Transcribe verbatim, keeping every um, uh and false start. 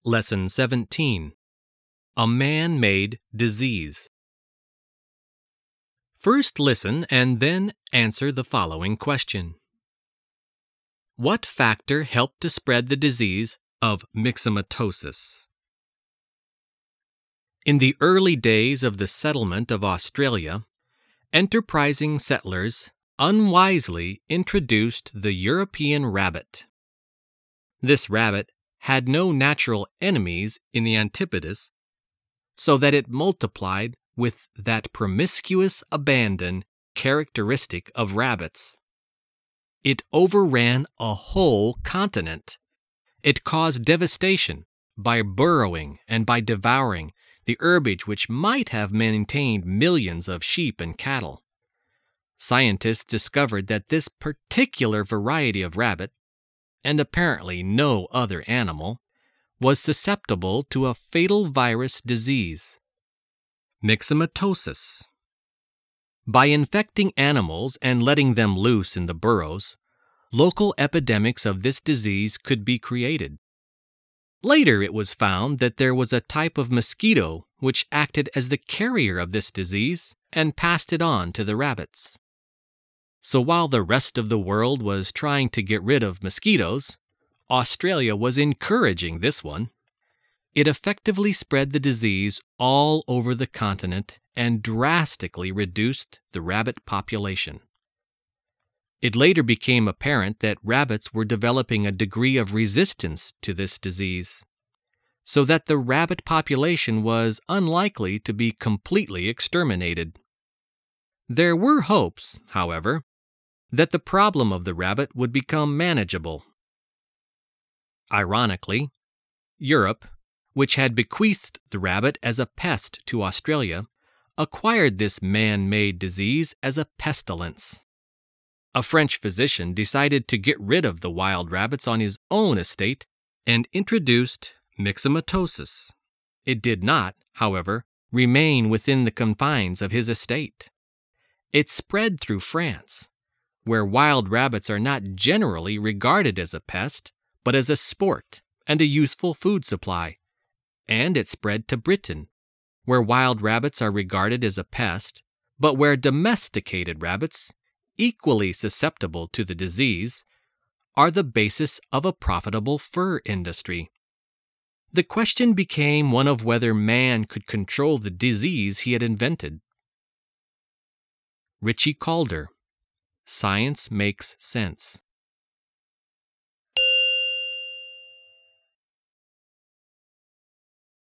Lesson seventeen. A Man-Made Disease. First listen and then answer the following question. What factor helped to spread the disease of myxomatosis? In the early days of the settlement of Australia, enterprising settlers unwisely introduced the European rabbit. This rabbit had no natural enemies in the Antipodes, so that it multiplied with that promiscuous abandon characteristic of rabbits. It overran a whole continent. It caused devastation by burrowing and by devouring the herbage which might have maintained millions of sheep and cattle. Scientists discovered that this particular variety of rabbit, and apparently no other animal, was susceptible to a fatal virus disease, myxomatosis. By infecting animals and letting them loose in the burrows, local epidemics of this disease could be created. Later it was found that there was a type of mosquito which acted as the carrier of this disease and passed it on to the rabbits. So while the rest of the world was trying to get rid of mosquitoes, Australia was encouraging this one. It effectively spread the disease all over the continent and drastically reduced the rabbit population. It later became apparent that rabbits were developing a degree of resistance to this disease, so that the rabbit population was unlikely to be completely exterminated. There were hopes, however, that the problem of the rabbit would become manageable. Ironically, Europe, which had bequeathed the rabbit as a pest to Australia, acquired this man-made disease as a pestilence. A French physician decided to get rid of the wild rabbits on his own estate and introduced myxomatosis. It did not, however, remain within the confines of his estate. It spread through France, where wild rabbits are not generally regarded as a pest, but as a sport and a useful food supply. And it spread to Britain, where wild rabbits are regarded as a pest, but where domesticated rabbits, equally susceptible to the disease, are the basis of a profitable fur industry. The question became one of whether man could control the disease he had invented. Ritchie Calder, Science Makes Sense.